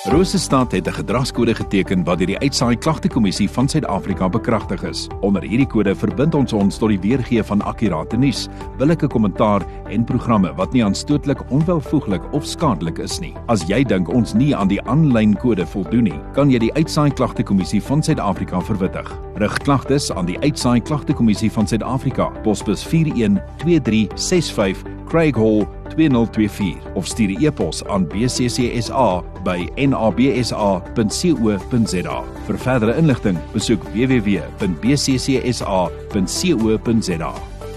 Rosestad het 'n gedragskode geteken wat deur die Uitsaai Klagtekommissie van Suid-Afrika bekragtig is. Onder hierdie kode verbind ons tot die weergee van akkurate nuus, billike kommentaar en programme wat nie aanstootlik, onwelvoeglik of skadelik is nie. As jy dink ons nie aan die aanlyn kode voldoen nie, kan jy die Uitsaai Klagtekommissie van Suid-Afrika verwittig. Rig klagtes aan die Uitsaai Klagtekommissie van Suid-Afrika, posbus 412365 Craig Hall 2024 of stuur 'n e-pos aan bccsa@nabsa.co.za. Vir verdere inligting, besoek www.bccsa.co.za.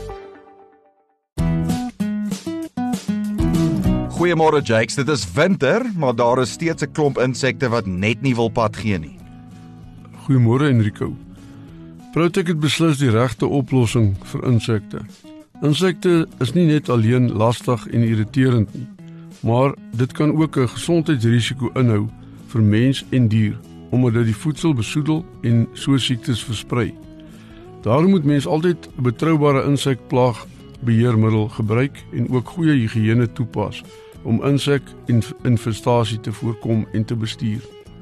Goeiemôre Jakes, dit is winter, maar daar is steeds 'n klomp insekte wat net nie wil pad gee nie. Goeiemôre Enrico. Protec het beslis die regte oplossing vir insekte. Insekte is nie net alleen lastig en irriterend nie, maar dit kan ook 'n gesondheidsrisiko inhou vir mens en dier, omdat dit die voedsel besoedel en so siektes versprei. Daarom moet mens altyd 'n betroubare insekplaagbeheermiddel gebruik en ook goeie higiëne toepas om insektinfestasie te voorkom en te bestuur.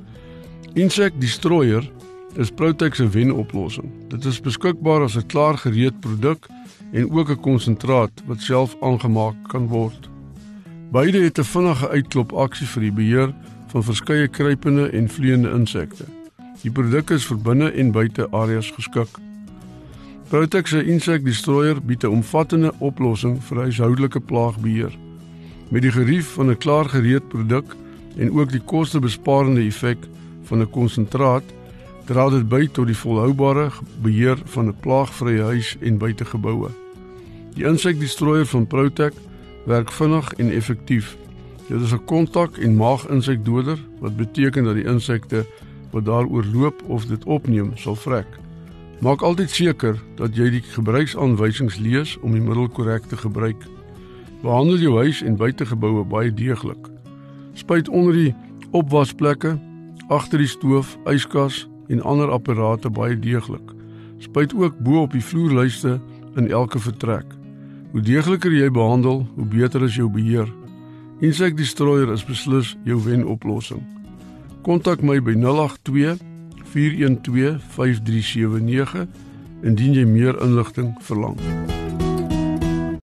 Insect Destroyer is Protec se wenoplossing. Dit is beskikbaar as 'n klaar gereed produk en ook 'n konsentraat wat self aangemaak kan word. Beide het 'n vinnige uitklop aksie vir die beheer van verskeie kruipende en vleiende insekte. Die produk is vir binne en buite areas geskik. Protec se Insect Destroyer bied 'n omvattende oplossing vir huishoudelike plaagbeheer. Met die gerief van 'n klaar gereed produk en ook die kostebesparende effek van 'n konsentraat dra dit by tot die volhoubare beheer van 'n plaagvrye huis en buitegeboue. Die Insect Destroyer van Protec werk vinnig en effektief. Dit is 'n kontak- en maaginsekdoder wat beteken dat die insekte wat daaroor loop of dit opneem sal vrek. Maak altyd seker dat jy die gebruiksaanwysings lees om die middel korrek te gebruik. Behandel jou huis en buitegeboue baie deeglik. Spuit onder die opwasplekke, agter die stoof, yskas en ander apparate baie deeglik. Spuit ook bo op die vloerlyste in elke vertrek. Hoe deegliker jy behandel, hoe beter is jou beheer. Insect Destroyer is beslis jou wenoplossing. Kontak my by 082 412 5379 indien jy meer inligting verlang.